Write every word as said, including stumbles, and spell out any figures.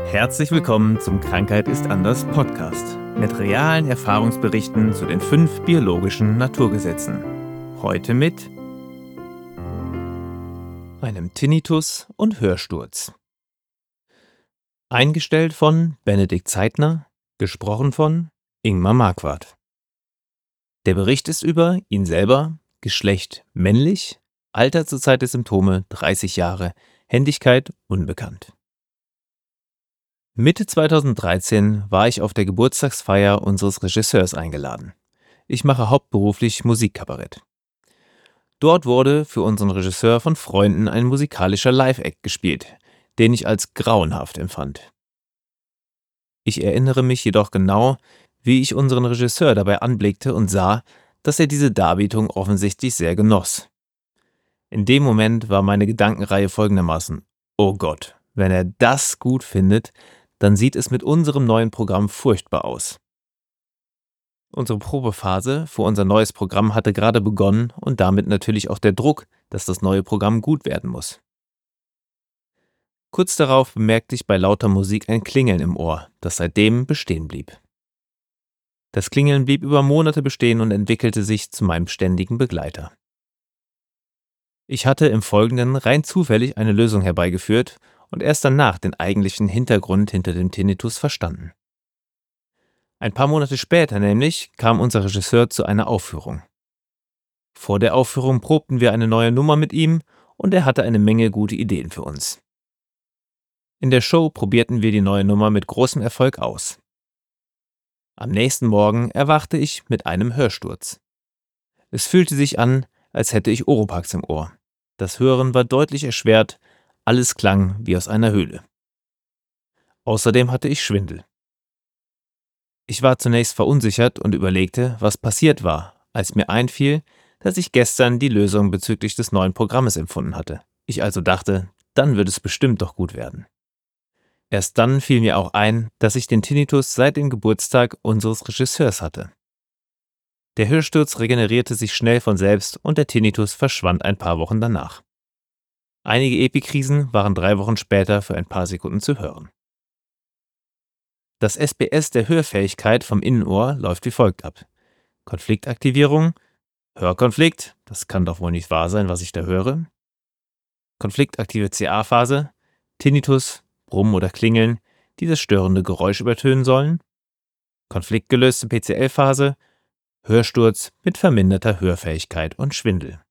Herzlich willkommen zum Krankheit ist anders Podcast mit realen Erfahrungsberichten zu den fünf biologischen Naturgesetzen. Heute mit einem Tinnitus und Hörsturz. Eingestellt von Benedikt Zeitner, gesprochen von Ingmar Marquardt. Der Bericht ist über ihn selber, Geschlecht männlich, Alter zur Zeit der Symptome dreißig Jahre, Händigkeit unbekannt. Mitte zweitausenddreizehn war ich auf der Geburtstagsfeier unseres Regisseurs eingeladen. Ich mache hauptberuflich Musikkabarett. Dort wurde für unseren Regisseur von Freunden ein musikalischer Live-Act gespielt, den ich als grauenhaft empfand. Ich erinnere mich jedoch genau, wie ich unseren Regisseur dabei anblickte und sah, dass er diese Darbietung offensichtlich sehr genoss. In dem Moment war meine Gedankenreihe folgendermaßen: Oh Gott, wenn er das gut findet, dann sieht es mit unserem neuen Programm furchtbar aus. Unsere Probephase für unser neues Programm hatte gerade begonnen und damit natürlich auch der Druck, dass das neue Programm gut werden muss. Kurz darauf bemerkte ich bei lauter Musik ein Klingeln im Ohr, das seitdem bestehen blieb. Das Klingeln blieb über Monate bestehen und entwickelte sich zu meinem ständigen Begleiter. Ich hatte im Folgenden rein zufällig eine Lösung herbeigeführt und erst danach den eigentlichen Hintergrund hinter dem Tinnitus verstanden. Ein paar Monate später nämlich kam unser Regisseur zu einer Aufführung. Vor der Aufführung probten wir eine neue Nummer mit ihm und er hatte eine Menge gute Ideen für uns. In der Show probierten wir die neue Nummer mit großem Erfolg aus. Am nächsten Morgen erwachte ich mit einem Hörsturz. Es fühlte sich an, als hätte ich Oropax im Ohr. Das Hören war deutlich erschwert, alles klang wie aus einer Höhle. Außerdem hatte ich Schwindel. Ich war zunächst verunsichert und überlegte, was passiert war, als mir einfiel, dass ich gestern die Lösung bezüglich des neuen Programmes empfunden hatte. Ich also dachte, dann wird es bestimmt doch gut werden. Erst dann fiel mir auch ein, dass ich den Tinnitus seit dem Geburtstag unseres Regisseurs hatte. Der Hörsturz regenerierte sich schnell von selbst und der Tinnitus verschwand ein paar Wochen danach. Einige Epikrisen waren drei Wochen später für ein paar Sekunden zu hören. Das S B S der Hörfähigkeit vom Innenohr läuft wie folgt ab: Konfliktaktivierung, Hörkonflikt, das kann doch wohl nicht wahr sein, was ich da höre. Konfliktaktive C A-Phase, Tinnitus, Brummen oder Klingeln, die das störende Geräusch übertönen sollen. Konfliktgelöste P C L-Phase, Hörsturz mit verminderter Hörfähigkeit und Schwindel.